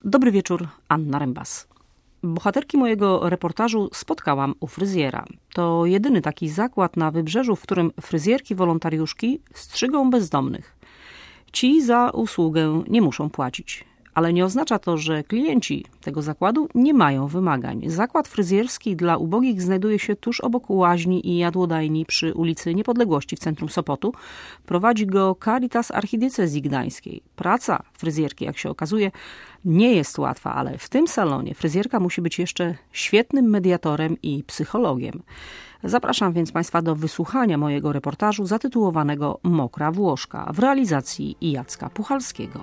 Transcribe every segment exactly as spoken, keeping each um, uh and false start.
Dobry wieczór, Anna Rembas. Bohaterki mojego reportażu spotkałam u fryzjera. To jedyny taki zakład na Wybrzeżu, w którym fryzjerki wolontariuszki strzygą bezdomnych. Ci za usługę nie muszą płacić. Ale nie oznacza to, że klienci tego zakładu nie mają wymagań. Zakład fryzjerski dla ubogich znajduje się tuż obok łaźni i jadłodajni przy ulicy Niepodległości w centrum Sopotu. Prowadzi go Caritas Archidiecezji Gdańskiej. Praca fryzjerki, jak się okazuje, nie jest łatwa, ale w tym salonie fryzjerka musi być jeszcze świetnym mediatorem i psychologiem. Zapraszam więc Państwa do wysłuchania mojego reportażu zatytułowanego Mokra Włoszka w realizacji Jacka Puchalskiego.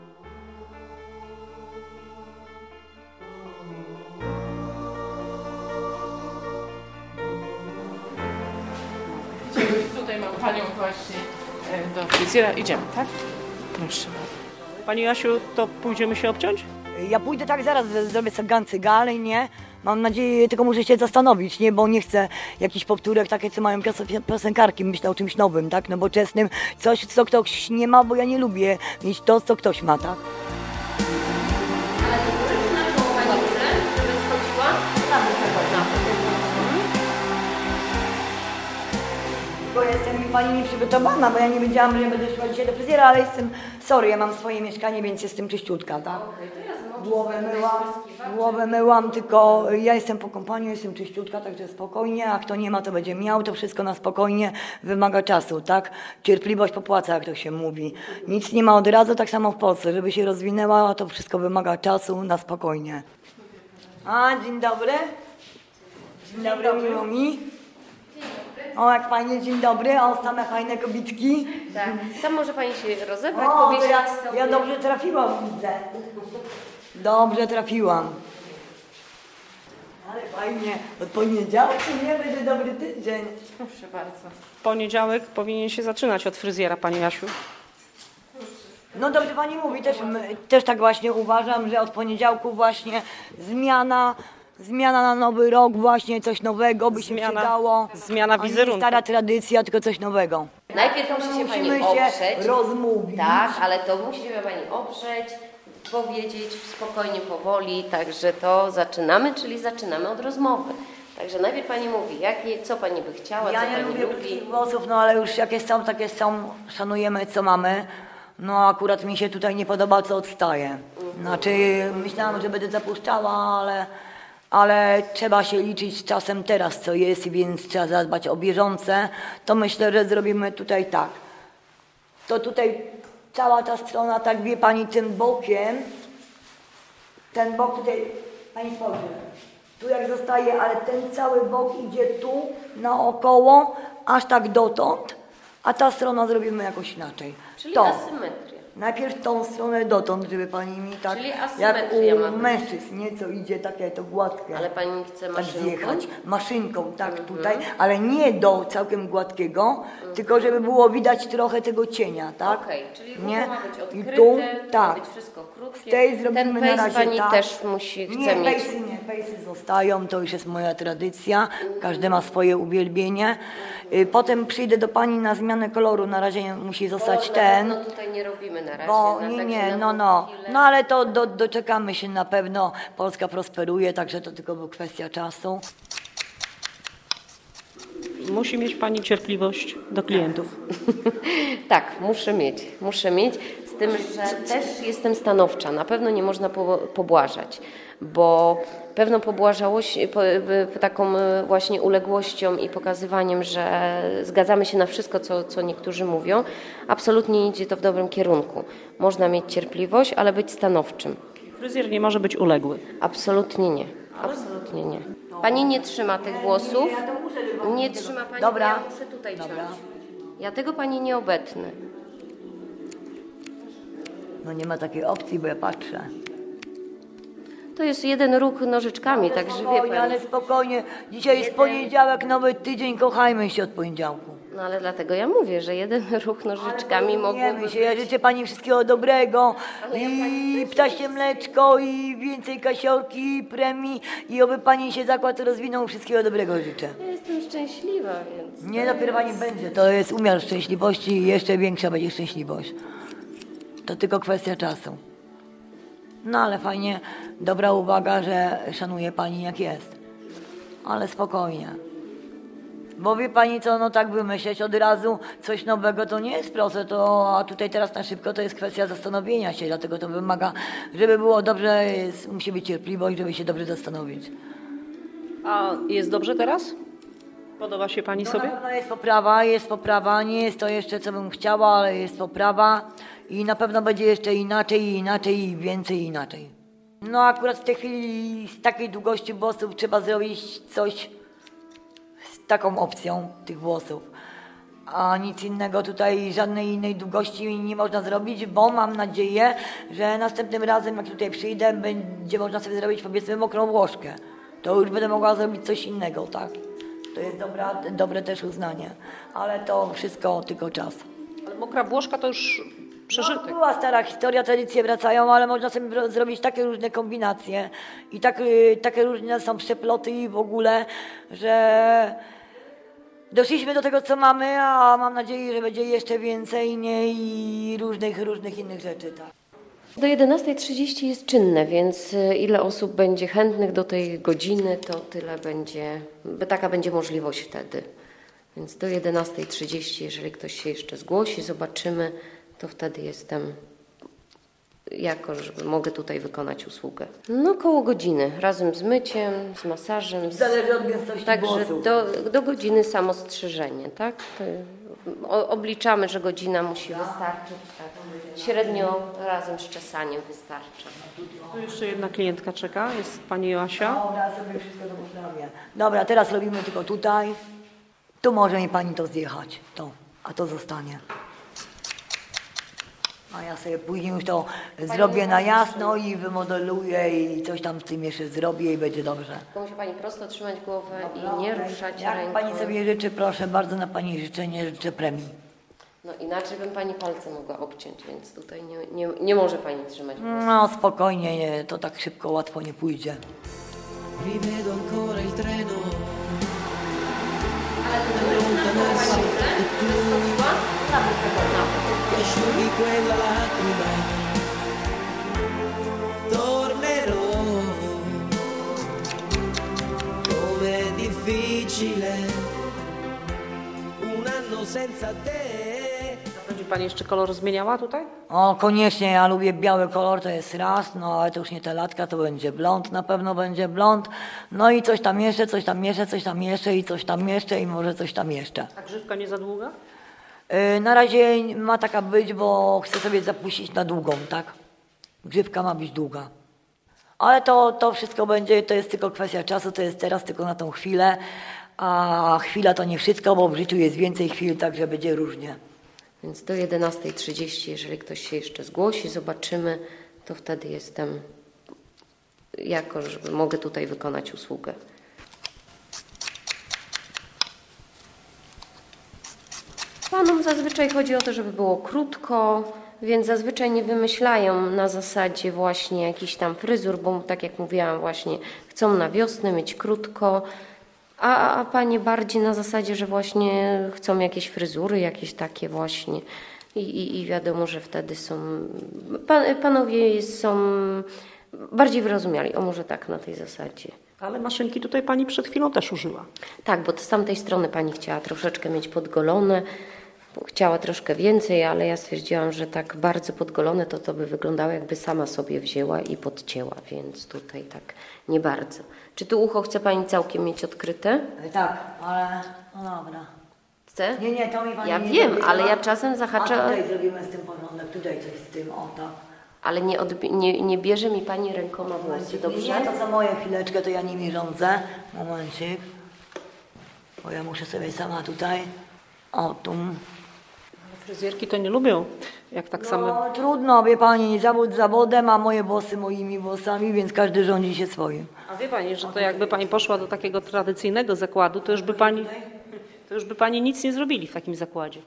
Tutaj mam panią właśnie do fryzjera. Idziemy, tak? Proszę. Pani Jasiu, to pójdziemy się obciąć? Ja pójdę tak zaraz, zrobię sobie cygale, nie? Mam nadzieję, tylko muszę się zastanowić, nie? Bo nie chcę jakichś powtórek, takie co mają piosen- piosenkarki, myślę o czymś nowym, tak? Nowoczesnym, coś co ktoś nie ma, bo ja nie lubię mieć to, co ktoś ma, tak? Ale to który na czą pani chce, żeby schodziła? Na Bo jestem pani nieprzygotowana, bo ja nie wiedziałam, że będę szła dzisiaj do fryzjera, ale jestem, sorry, ja mam swoje mieszkanie, więc jestem czyściutka, tak? Okej, to ja znowu Głowę myłam, głowę myłam, tylko ja jestem po kąpaniu, jestem czyściutka, także spokojnie, a kto nie ma, to będzie miał, to wszystko na spokojnie wymaga czasu, tak? Cierpliwość popłaca, jak to się mówi. Nic nie ma od razu, tak samo w Polsce, żeby się rozwinęła, to wszystko wymaga czasu na spokojnie. A, dzień dobry. Dzień dobry, miło mi. O, jak fajnie, dzień dobry, o, same fajne kobitki. Tak, tam może pani się rozebrać, O, to powiesić ja, sobie. ja dobrze trafiłam, widzę. Dobrze trafiłam. Ale fajnie, od poniedziałku nie będzie dobry tydzień. Proszę bardzo. Poniedziałek powinien się zaczynać od fryzjera, Pani Jasiu. No dobrze pani mówi, też, też tak właśnie uważam, że od poniedziałku właśnie zmiana, zmiana na nowy rok, właśnie coś nowego by się Zmiana- przydało. zmiana A nie wizerunku. stara tradycja, tylko coś nowego. Najpierw musi się pani Musimy się oprzeć. rozmówić. Tak, ale to musi się pani oprzeć, powiedzieć spokojnie, powoli, także to zaczynamy, czyli zaczynamy od rozmowy. Także najpierw pani mówi, jakie, co pani by chciała, Ja co nie pani lubię lubi. krótkich włosów, no ale już jakie są, takie są, szanujemy co mamy. No akurat mi się tutaj nie podoba, co odstaje. Znaczy myślałam, że będę zapuszczała, ale, ale trzeba się liczyć z czasem teraz, co jest, więc trzeba zadbać o bieżące. To myślę, że zrobimy tutaj tak. To tutaj cała ta strona, tak wie pani, tym bokiem, ten bok tutaj, pani spojrzy, tu jak zostaje, ale ten cały bok idzie tu, naokoło, aż tak dotąd, a ta strona zrobimy jakoś inaczej. Czyli to. asymetria. Najpierw tą stronę dotąd, żeby pani mi tak, Czyli jak asymetria ma u być. mężczyzn, nieco idzie takie to gładkie. Ale pani chce Tak maszynką? zjechać maszynką, tak Mhm. tutaj, ale nie do całkiem gładkiego, tylko żeby było widać trochę tego cienia, tak? Okej, czyli nie? ma być I odkryte, tu, ma tak. być wszystko krótkie. W tej zrobimy Ten na pejs razie pani tak. też musi, chce nie, mieć. Pejsy nie, pejsy zostają, to już jest moja tradycja, każdy ma swoje uwielbienie. Y, Potem przyjdę do pani na zmianę koloru, na razie musi zostać Bo ten. No tutaj nie robimy na razie. Bo na, nie, także nie, na no, tą no. chwilę. No ale to do, doczekamy się na pewno. Polska prosperuje, także to tylko kwestia czasu. Musi mieć Pani cierpliwość do klientów. Tak, muszę mieć, muszę mieć, z tym, że też jestem stanowcza, na pewno nie można po, pobłażać, bo pewną pobłażałość, po, po, taką właśnie uległością i pokazywaniem, że zgadzamy się na wszystko, co, co niektórzy mówią, absolutnie nie idzie to w dobrym kierunku. Można mieć cierpliwość, ale być stanowczym. Fryzjer nie może być uległy. Absolutnie nie, absolutnie nie. Pani nie trzyma tych włosów, nie trzyma pani, Dobra. bo ja muszę tutaj ciąć. Dobra. Ja tego pani nie obetnę. No nie ma takiej opcji, bo ja patrzę. To jest jeden ruch nożyczkami, także wie Spokojnie, pani. ale spokojnie. Dzisiaj jest Jeden- poniedziałek, nowy tydzień, kochajmy się od poniedziałku. No ale dlatego ja mówię, że jeden ruch nożyczkami mogłoby Porozumiemy się. Ja być. życzę pani wszystkiego dobrego Ale ja i pani też ptasie mleczko i więcej kasiorki i premii i oby pani się zakład rozwinął. Wszystkiego dobrego życzę. Ja jestem szczęśliwa, więc... Nie, dopiero pani będzie. To jest umiar szczęśliwości i jeszcze większa będzie szczęśliwość. To tylko kwestia czasu. No ale fajnie, dobra uwaga, że szanuje pani jak jest. Ale spokojnie. Bo wie pani co, no tak wymyśleć od razu coś nowego to nie jest proste, to, a tutaj teraz na szybko to jest kwestia zastanowienia się, dlatego to wymaga, żeby było dobrze, jest, musi być cierpliwość, żeby się dobrze zastanowić. A jest dobrze teraz? Podoba się pani No, sobie? na pewno jest poprawa, jest poprawa, nie jest to jeszcze co bym chciała, ale jest poprawa i na pewno będzie jeszcze inaczej, i inaczej, i więcej, i inaczej. No akurat w tej chwili z takiej długości włosów trzeba zrobić coś z taką opcją tych włosów. A nic innego tutaj, żadnej innej długości nie można zrobić, bo mam nadzieję, że następnym razem jak tutaj przyjdę, będzie można sobie zrobić powiedzmy mokrą włożkę. To już będę mogła zrobić coś innego, tak? To jest dobra, dobre też uznanie, ale to wszystko tylko czas. Ale mokra włożka to już przeżytek. No, była stara historia, tradycje wracają, ale można sobie bro- zrobić takie różne kombinacje i tak, y, takie różne są przeploty i w ogóle, że doszliśmy do tego, co mamy, a mam nadzieję, że będzie jeszcze więcej nie? I różnych, różnych innych rzeczy. Tak. Do jedenastej trzydzieści jest czynne, więc y, ile osób będzie chętnych do tej godziny, to tyle będzie, bo taka będzie możliwość wtedy. Więc do jedenastej trzydzieści, jeżeli ktoś się jeszcze zgłosi, zobaczymy, to wtedy jestem, jako że mogę tutaj wykonać usługę. No koło godziny, razem z myciem, z masażem. Z... Zależy od gęstości Także włosów. do, do godziny samo strzyżenie, tak? To, o, obliczamy, że godzina musi wystarczyć. Tak. Średnio razem z czesaniem wystarczy. Tu jeszcze jedna klientka czeka, jest pani Joasia. Dobra, sobie wszystko to poprawię. Dobra, teraz robimy tylko tutaj. Tu może mi pani to zjechać, to, a to zostanie. A ja sobie później już to zrobię na jasno i wymodeluję i coś tam z tym jeszcze zrobię i będzie dobrze. Tylko musi pani prosto trzymać głowę i nie ruszać Jak ręką. pani sobie życzy, proszę bardzo na pani życzenie, życzę premii. No inaczej bym pani palce mogła obciąć, więc tutaj nie, nie, nie może pani trzymać głowy. No spokojnie, nie, to tak szybko, łatwo nie pójdzie. Rivedo ancora il treno. Allontanarsi e tu asciughi quella lacrima. Tornerò. Com'è difficile un anno senza te. Będzie pani jeszcze kolor zmieniała tutaj? O, koniecznie, ja lubię biały kolor, to jest raz, no ale to już nie te latka, to będzie blond, na pewno będzie blond. No i coś tam jeszcze, coś tam jeszcze, coś tam jeszcze i coś tam jeszcze i może coś tam jeszcze. A grzywka nie za długa? Yy, na razie ma taka być, bo chcę sobie zapuścić na długą, tak? Grzywka ma być długa. Ale to, to wszystko będzie, to jest tylko kwestia czasu, to jest teraz tylko na tą chwilę, a chwila to nie wszystko, bo w życiu jest więcej chwil, także będzie różnie. Więc do jedenastej trzydzieści, jeżeli ktoś się jeszcze zgłosi, zobaczymy, to wtedy jestem, jako że mogę tutaj wykonać usługę. Panom zazwyczaj chodzi o to, żeby było krótko, więc zazwyczaj nie wymyślają na zasadzie właśnie jakichś tam fryzur, bo tak jak mówiłam właśnie, chcą na wiosnę mieć krótko, a, a panie bardziej na zasadzie, że właśnie chcą jakieś fryzury, jakieś takie właśnie i, i, i wiadomo, że wtedy są, pan, panowie są bardziej wyrozumiali, o może tak na tej zasadzie. Ale maszynki tutaj pani przed chwilą też użyła. Tak, bo z tamtej strony pani chciała troszeczkę mieć podgolone, chciała troszkę więcej, ale ja stwierdziłam, że tak bardzo podgolone to to by wyglądało, jakby sama sobie wzięła i podcięła, więc tutaj tak nie bardzo. Czy tu ucho chce pani całkiem mieć odkryte? Tak, ale no dobra. Chce? Nie, nie, to mi pani Ja nie wiem, zrobiła. ale ja czasem A zahaczę, tutaj zrobimy z tym porządek, tutaj coś z tym, o tak. ale nie, odbi- nie, nie bierze mi pani rękoma włosy, Momencik, dobrze? Nie, to są moje chwileczkę, to ja nimi rządzę. Momencik. Bo ja muszę sobie sama tutaj. O, tu. Fryzjerki to nie lubią, jak tak samo. No, trudno, wie pani, zawód zawodem, a moje włosy moimi włosami, więc każdy rządzi się swoim. A wie pani, że to jakby pani poszła do takiego tradycyjnego zakładu, to już by pani, to już by pani nic nie zrobili w takim zakładzie.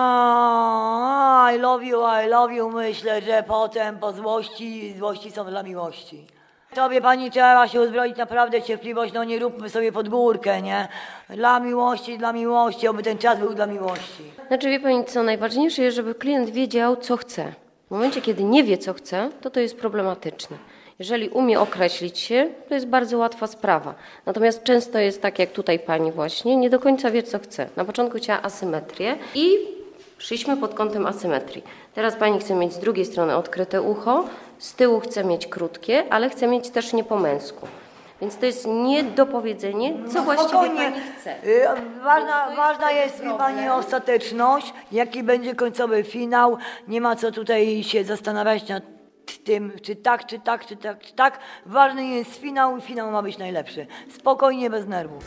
A, I love you, I love you, myślę, że potem po złości, złości są dla miłości. Tobie pani trzeba się uzbroić naprawdę cierpliwość, no nie róbmy sobie pod górkę, nie? Dla miłości, dla miłości, oby ten czas był dla miłości. Znaczy wie pani co, najważniejsze jest, żeby klient wiedział, co chce. W momencie, kiedy nie wie, co chce, to to jest problematyczne. Jeżeli umie określić się, to jest bardzo łatwa sprawa. Natomiast często jest tak, jak tutaj pani właśnie, nie do końca wie, co chce. Na początku chciała asymetrię i szliśmy pod kątem asymetrii. Teraz pani chce mieć z drugiej strony odkryte ucho, z tyłu chce mieć krótkie, ale chce mieć też nie po męsku. Więc to jest niedopowiedzenie, co właściwie Spokojnie. pani chce. Y, Ważna, jest ważna ten jest mi problem. pani ostateczność, jaki będzie końcowy finał. Nie ma co tutaj się zastanawiać nad tym, czy tak, czy tak, czy tak, czy tak. Ważny jest finał i finał ma być najlepszy. Spokojnie, bez nerwów.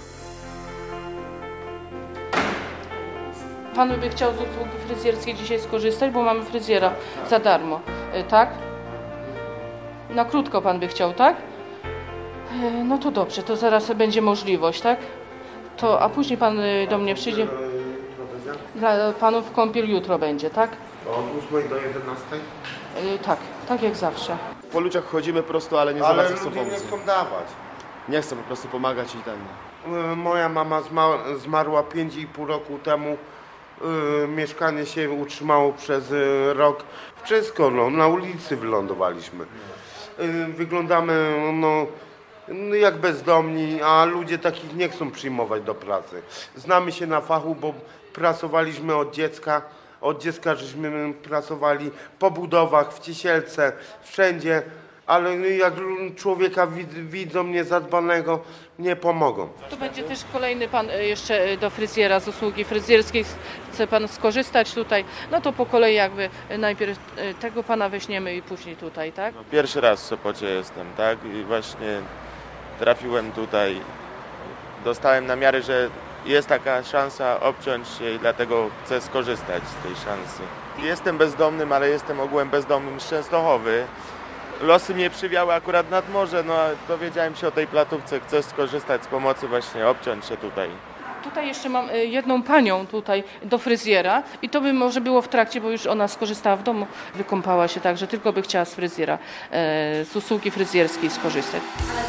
Pan by chciał z usługi fryzjerskiej dzisiaj skorzystać, bo mamy fryzjera za darmo, e, tak? Na krótko pan by chciał, tak? E, No to dobrze, to zaraz będzie możliwość, tak? To, a później pan e, do mnie przyjdzie. Dla panów kąpiel jutro będzie, tak? Od ósmej do jedenastej? E, Tak, tak jak zawsze. Po ludziach chodzimy prosto, ale nie za Ale bardzo chcą ludzie nie pomóc. chcą dawać. Nie chcą po prostu pomagać i ten. Y, Moja mama zma- zmarła pięć i pół roku temu. Y, Mieszkanie się utrzymało przez y, rok. Wszystko, no, na ulicy wylądowaliśmy. Y, Wyglądamy no, no, jak bezdomni, a ludzie takich nie chcą przyjmować do pracy. Znamy się na fachu, bo pracowaliśmy od dziecka. Od dziecka żeśmy pracowali po budowach, w Ciesielce, wszędzie, ale jak człowieka wid- widzą niezadbanego, nie pomogą. Tu będzie też kolejny pan e, jeszcze e, do fryzjera z usługi fryzjerskiej. Chce pan skorzystać tutaj? No to po kolei jakby e, najpierw e, tego pana weźmiemy i później tutaj, tak? No, pierwszy raz w Sopocie jestem, tak? I właśnie trafiłem tutaj. Dostałem namiary, że jest taka szansa obciąć się i dlatego chcę skorzystać z tej szansy. Jestem bezdomnym, ale jestem ogółem bezdomnym z Częstochowy. Losy mnie przywiały akurat nad morze, no a dowiedziałem się o tej placówce, chcę skorzystać z pomocy, właśnie obciąć się tutaj. Tutaj jeszcze mam e, jedną panią tutaj do fryzjera i to by może było w trakcie, bo już ona skorzystała w domu, wykąpała się tak, że tylko by chciała z fryzjera, e, z usługi fryzjerskiej skorzystać.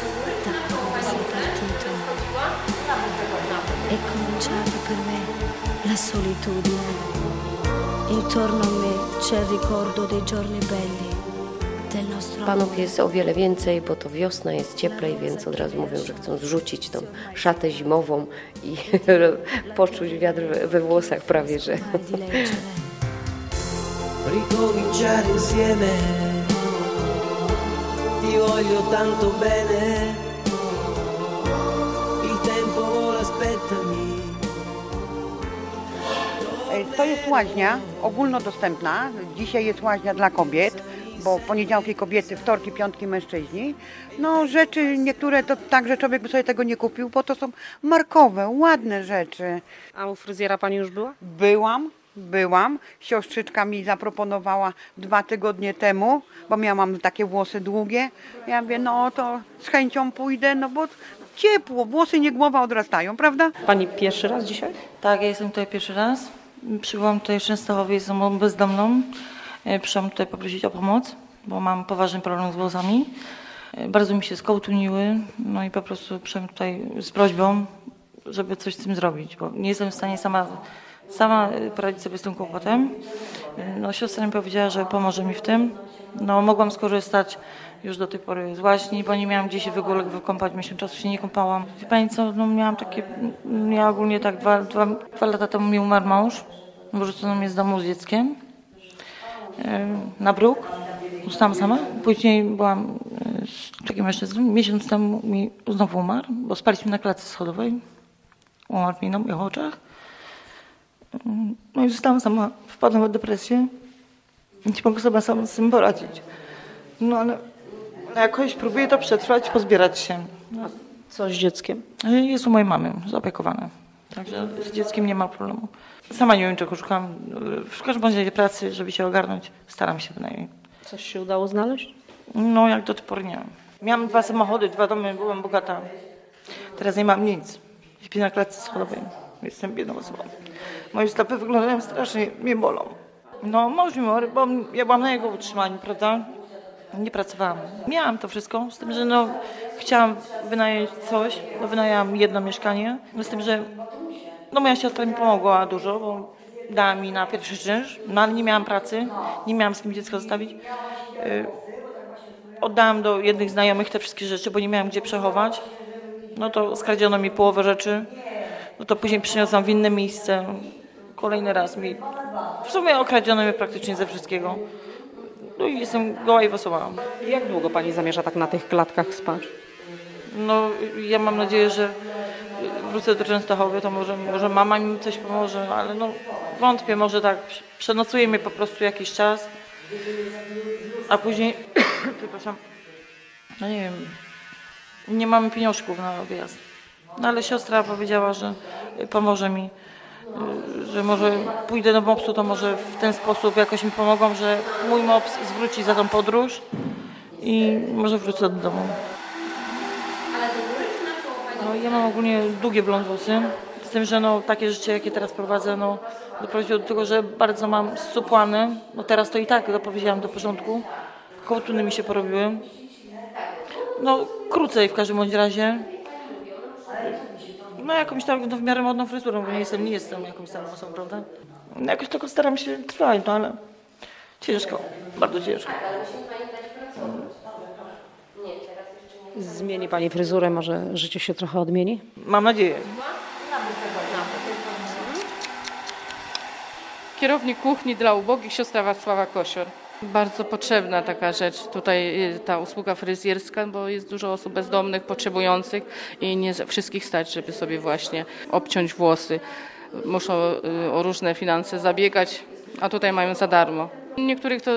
È cominciata per me la solitudine. Intorno a me c'è il ricordo dei giorni belli del nostro Panów amore. jest o wiele więcej, bo to wiosna, jest cieplej, więc od razu mówią, że chcą zrzucić tą szatę zimową i poczuć wiatr we- we włosach prawie, że. Mare di leggere. Ricominciare insieme. Ti voglio tanto bene. Il tempo vola, aspettami. To jest łaźnia ogólnodostępna. Dzisiaj jest łaźnia dla kobiet, bo w poniedziałki kobiety, wtorki, piątki mężczyźni. No rzeczy niektóre to tak, że człowiek by sobie tego nie kupił, bo to są markowe, ładne rzeczy. A u fryzjera pani już była? Byłam, byłam. Siostrzyczka mi zaproponowała dwa tygodnie temu, bo miałam takie włosy długie. Ja mówię, no to z chęcią pójdę, no bo ciepło, włosy nie głowa odrastają, prawda? Pani pierwszy raz dzisiaj? Tak, ja jestem tutaj pierwszy raz. Przybyłam tutaj z Częstochowy, jestem bezdomną. E, Przyszłam tutaj poprosić o pomoc, bo mam poważny problem z włosami. E, Bardzo mi się skołtuniły, no i po prostu przyszłam tutaj z prośbą, żeby coś z tym zrobić, bo nie jestem w stanie sama, sama poradzić sobie z tym kłopotem. E, No, siostra mi powiedziała, że pomoże mi w tym. No, mogłam skorzystać już do tej pory z łaźni, bo nie miałam gdzie się w ogóle wykąpać, miesiąc czasu się nie kąpałam. Wie pani co, no miałam takie, ja ogólnie tak dwa, dwa, dwa lata temu mi umarł mąż, wyrzucono mnie z domu z dzieckiem yy, na bruk, zostałam sama. Później byłam yy, z takim mężczyzną, miesiąc temu mi znowu umarł, bo spaliśmy na klatce schodowej, umarł mi na moich oczach. Yy, no i zostałam sama, wpadłam w depresję, nie mogę sobie sama z tym poradzić. No ale jakoś próbuję to przetrwać, pozbierać się. Co z dzieckiem? Jest u mojej mamy zaopiekowane, także z dzieckiem nie ma problemu. Sama nie wiem, czego szukam. W każdym razie pracy, żeby się ogarnąć, staram się bynajmniej. Coś się udało znaleźć? No jak do tej pory nie. Miałam dwa samochody, dwa domy, byłam bogata. Teraz nie mam nic. Śpię na klatce schodowej. Jestem biedną osobą. Moje stopy wyglądają strasznie, mnie bolą. No mąż mi umarł, bo ja byłam na jego utrzymaniu, prawda? Nie pracowałam. Miałam to wszystko, z tym, że no, chciałam wynająć coś, bo wynajęłam jedno mieszkanie. Z tym, że no, moja siostra mi pomogła dużo, bo dała mi na pierwszy czynsz, no ale nie miałam pracy, nie miałam z kim dziecko zostawić. Yy, oddałam do jednych znajomych te wszystkie rzeczy, bo nie miałam gdzie przechować. No to skradziono mi połowę rzeczy, no to później przyniosłam w inne miejsce. Kolejny raz mi, w sumie okradziono mnie praktycznie ze wszystkiego. No i jestem goła i wesoła. Jak długo pani zamierza tak na tych klatkach spać? No ja mam nadzieję, że wrócę do Częstochowy, to może, może mama mi coś pomoże, ale no wątpię, może tak przenocuje mnie po prostu jakiś czas, a później, przepraszam, no nie wiem, nie mamy pieniążków na wyjazd. No ale siostra powiedziała, że pomoże mi, że może pójdę do mopsu, to może w ten sposób jakoś mi pomogą, że mój mops zwróci za tą podróż i może wrócę do domu. No, ja mam ogólnie długie blond włosy, z tym, że no, takie życie, jakie teraz prowadzę, no, doprowadziło do tego, że bardzo mam zsupłane. No teraz to i tak doprowadziłam do porządku. Kołtuny mi się porobiły. No krócej w każdym bądź razie. No jakąś tam no, w miarę modną fryzurą, bo nie jestem, nie jestem jakąś tam osobą, prawda? No, jakoś tylko staram się trwać, no ale ciężko, bardzo ciężko. Zmieni pani fryzurę, może życie się trochę odmieni? Mam nadzieję. Kierownik kuchni dla ubogich, siostra Wacława Kosior. Bardzo potrzebna taka rzecz, tutaj ta usługa fryzjerska, bo jest dużo osób bezdomnych, potrzebujących i nie wszystkich stać, żeby sobie właśnie obciąć włosy. Muszą o różne finanse zabiegać, a tutaj mają za darmo. Niektórych to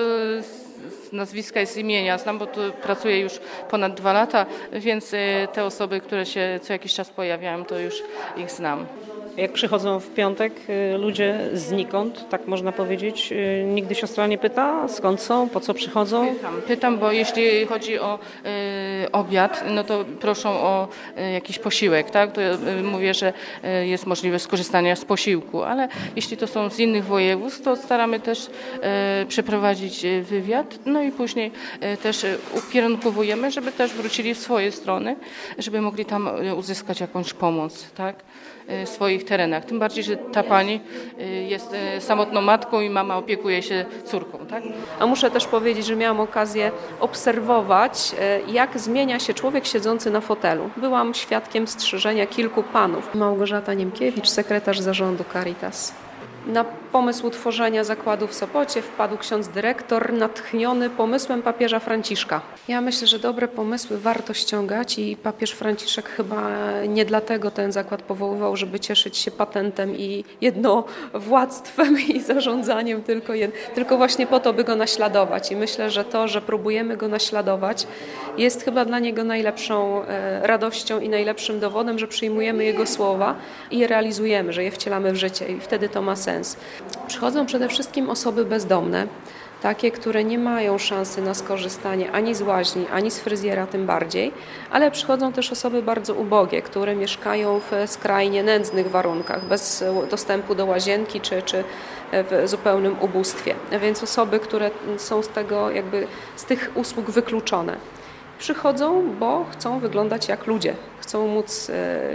z nazwiska i z imienia znam, bo tu pracuję już ponad dwa lata, więc te osoby, które się co jakiś czas pojawiają, to już ich znam. Jak przychodzą w piątek ludzie znikąd, tak można powiedzieć, nigdy siostra nie pyta, skąd są, po co przychodzą? Pytam, pytam bo jeśli chodzi o y, obiad, no to proszą o y, jakiś posiłek, tak? To y, mówię, że y, jest możliwość skorzystania z posiłku, ale jeśli to są z innych województw, to staramy też y, przeprowadzić wywiad, no i później y, też y, ukierunkowujemy, żeby też wrócili w swoje strony, żeby mogli tam y, uzyskać jakąś pomoc, tak? W swoich terenach. Tym bardziej, że ta pani jest samotną matką i mama opiekuje się córką. Tak? A muszę też powiedzieć, że miałam okazję obserwować, jak zmienia się człowiek siedzący na fotelu. Byłam świadkiem strzyżenia kilku panów. Małgorzata Niemkiewicz, sekretarz zarządu Caritas. Na pomysł utworzenia zakładu w Sopocie wpadł ksiądz dyrektor natchniony pomysłem papieża Franciszka. Ja myślę, że dobre pomysły warto ściągać i papież Franciszek chyba nie dlatego ten zakład powoływał, żeby cieszyć się patentem i jednowładztwem i zarządzaniem, tylko, jed... tylko właśnie po to, by go naśladować. I myślę, że to, że próbujemy go naśladować, jest chyba dla niego najlepszą radością i najlepszym dowodem, że przyjmujemy jego słowa i je realizujemy, że je wcielamy w życie i wtedy to ma sens. Przychodzą przede wszystkim osoby bezdomne, takie, które nie mają szansy na skorzystanie ani z łaźni, ani z fryzjera tym bardziej, ale przychodzą też osoby bardzo ubogie, które mieszkają w skrajnie nędznych warunkach, bez dostępu do łazienki czy, czy w zupełnym ubóstwie. Więc osoby, które są z tego jakby z tych usług wykluczone. Przychodzą, bo chcą wyglądać jak ludzie. Chcą móc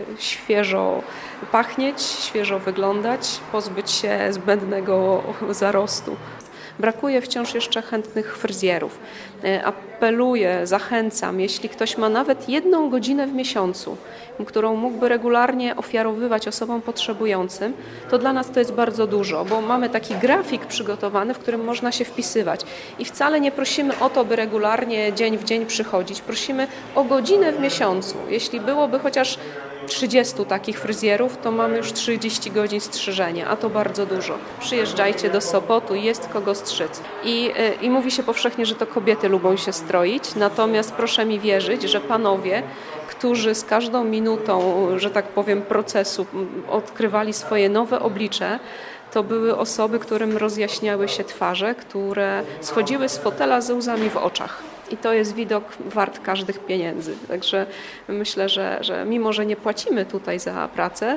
świeżo pachnieć, świeżo wyglądać, pozbyć się zbędnego zarostu. Brakuje wciąż jeszcze chętnych fryzjerów. Apeluję, zachęcam, jeśli ktoś ma nawet jedną godzinę w miesiącu, którą mógłby regularnie ofiarowywać osobom potrzebującym, to dla nas to jest bardzo dużo, bo mamy taki grafik przygotowany, w którym można się wpisywać. I wcale nie prosimy o to, by regularnie dzień w dzień przychodzić. Prosimy o godzinę w miesiącu. Jeśli byłoby chociaż trzydziestu takich fryzjerów, to mamy już trzydzieści godzin strzyżenia, a to bardzo dużo. Przyjeżdżajcie do Sopotu, jest kogo strzyc. I, i mówi się powszechnie, że to kobiety lubią się stroić, natomiast proszę mi wierzyć, że panowie, którzy z każdą minutą, że tak powiem, procesu odkrywali swoje nowe oblicze, to były osoby, którym rozjaśniały się twarze, które schodziły z fotela ze łzami w oczach. I to jest widok wart każdych pieniędzy. Także myślę, że, że mimo, że nie płacimy tutaj za pracę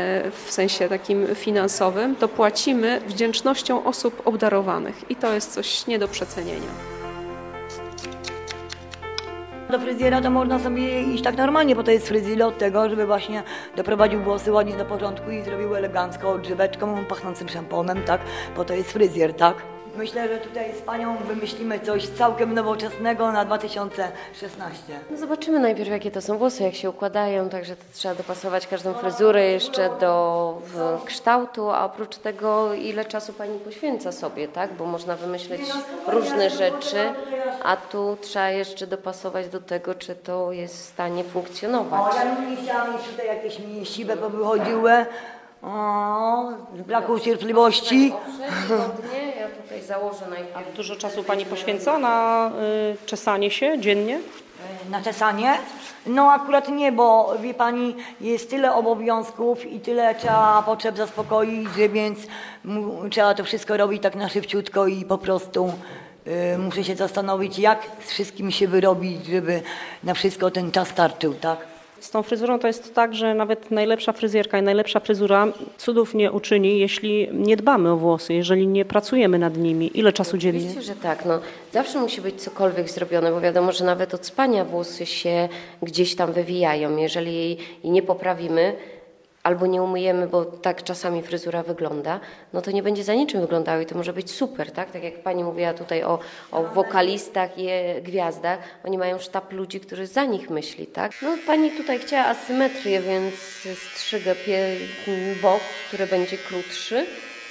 w sensie takim finansowym, to płacimy wdzięcznością osób obdarowanych. I to jest coś nie do przecenienia. Do fryzjera to można sobie iść tak normalnie, bo to jest fryzjer od tego, żeby właśnie doprowadził włosy ładnie do porządku i zrobił elegancko odżyweczką, pachnącym szamponem, tak? Bo to jest fryzjer, tak? Myślę, że tutaj z panią wymyślimy coś całkiem nowoczesnego na dwa tysiące szesnaście. No zobaczymy najpierw, jakie to są włosy, jak się układają, także to trzeba dopasować każdą fryzurę jeszcze do w, kształtu, a oprócz tego ile czasu pani poświęca sobie, tak? Bo można wymyśleć różne rzeczy, a tu trzeba jeszcze dopasować do tego, czy to jest w stanie funkcjonować. O, ja nie chciałam mieć tutaj jakieś mi siwe powychodziły. O, z braku cierpliwości. Wygodnie, ja tutaj założę najpierw. Dużo czasu pani poświęca na y, czesanie się dziennie? Na czesanie? No akurat nie, bo wie pani, jest tyle obowiązków i tyle trzeba potrzeb zaspokoić, że więc mu, trzeba to wszystko robić tak na szybciutko i po prostu y, muszę się zastanowić, jak z wszystkim się wyrobić, żeby na wszystko ten czas starczył, tak? Z tą fryzurą to jest tak, że nawet najlepsza fryzjerka i najlepsza fryzura cudów nie uczyni, jeśli nie dbamy o włosy, jeżeli nie pracujemy nad nimi. Ile czasu dziennie? Oczywiście, że tak. No, zawsze musi być cokolwiek zrobione, bo wiadomo, że nawet od spania włosy się gdzieś tam wywijają. Jeżeli jej, jej nie poprawimy albo nie umyjemy, bo tak czasami fryzura wygląda, no to nie będzie za niczym wyglądało i to może być super, tak? Tak jak pani mówiła tutaj o, o wokalistach i gwiazdach, oni mają sztab ludzi, którzy za nich myśli, tak? No pani tutaj chciała asymetrię, więc strzygę bok, który będzie krótszy.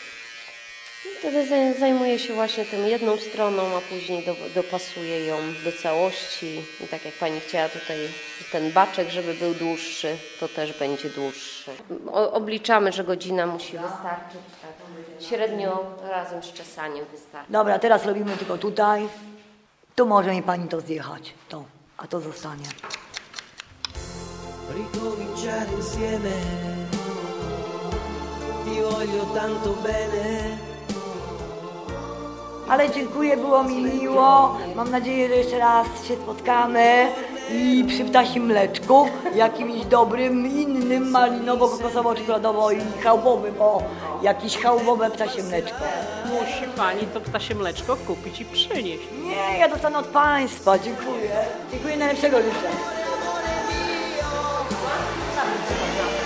Wtedy zajmuję się właśnie tą jedną stroną, a później do, dopasuję ją do całości. I tak jak pani chciała tutaj ten baczek, żeby był dłuższy, to też będzie dłuższy. O, obliczamy, że godzina musi wystarczyć. Tak. Średnio razem z czesaniem wystarczy. Dobra, teraz robimy tylko tutaj. Tu może mi pani to zjechać, to, a to zostanie. Ricominciare insieme, ti voglio tanto bene. Ale dziękuję, było mi miło. Mam nadzieję, że jeszcze raz się spotkamy i przy ptasim mleczku, jakimś dobrym, innym, malinowo-kokosowo-czekoladowo i chałupowym, o, jakieś chałupowe ptasie mleczko. Musi pani to ptasie mleczko kupić i przynieść. Nie, ja dostanę od państwa, dziękuję. Dziękuję, najlepszego życzę.